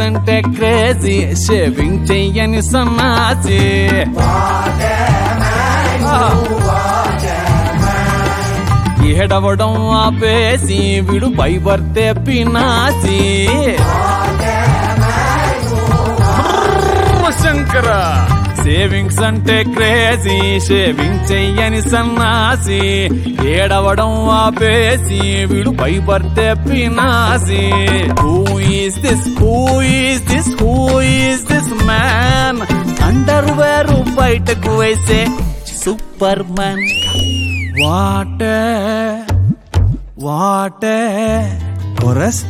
అంటే crazy shaving చెయ్యని సన్నాసి ఏడవడం ఆపేసి వీడు భయపడితే పినాసి శంకర సేవింగ్స్ అంటే క్రేజీ షేవింగ్ చెయ్యని సన్నాసి ఏడవడం ఆపేసి వీడు భయపడితే పినాసి who is this man underwear బయటకు వేసే సూపర్ మ్యాన్ వాటే కొరస్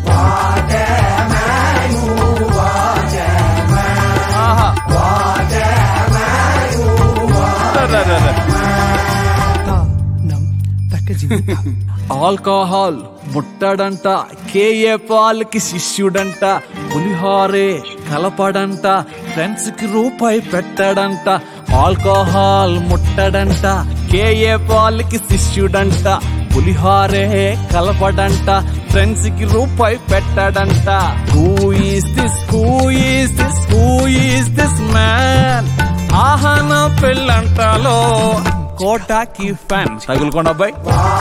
ఆల్కహాల్ ముట్టడంట కేఏ పాల్కి శిష్యుడంట పులిహారే కలపడంట ఫ్రెండ్స్ కి రూపాయి పెట్టడంట ఆల్కహాల్ ముట్టడంట కేఏ పాల్కి శిష్యుడంట పులిహారే కలపడంట ఫ్రెండ్స్ కి రూపాయి పెట్టడంట హూ ఈస్ దిస్ మ్యాన్ ఆహన పెళ్ళంటలో కోటాకి ఫ్యాన్ తగులుకోండి అబ్బాయి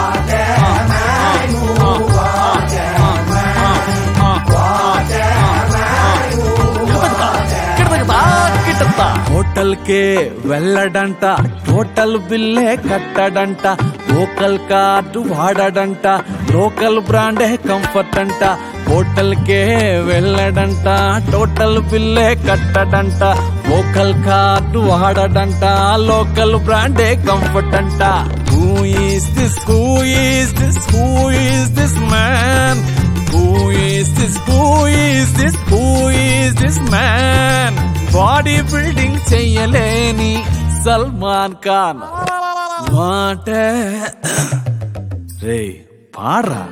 హోటల్ కే వెళ్ళడంట టోటల్ బిల్లే కట్టడంట లోకల్ కార్డు వాడడంట లోకల్ బ్రాండే కంఫర్ట్ అంట హోటల్ కే వెళ్ళడంట టోటల్ బిల్లే కట్టడంట లోకల్ కార్డు వాడడంట లోకల్ బ్రాండే కంఫర్ట్ అంట who is this man who is this man body building చెయ్యలేని సల్మాన్ ఖాన్ వాటే రే పారా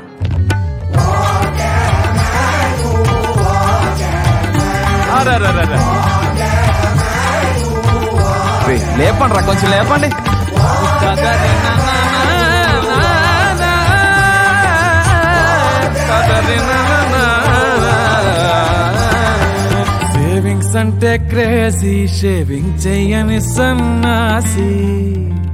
లేపండి రా కొంచెం లేపండి సేవింగ్స్ అంటే క్రేజీ షేవింగ్ చెయ్యని సన్నాసి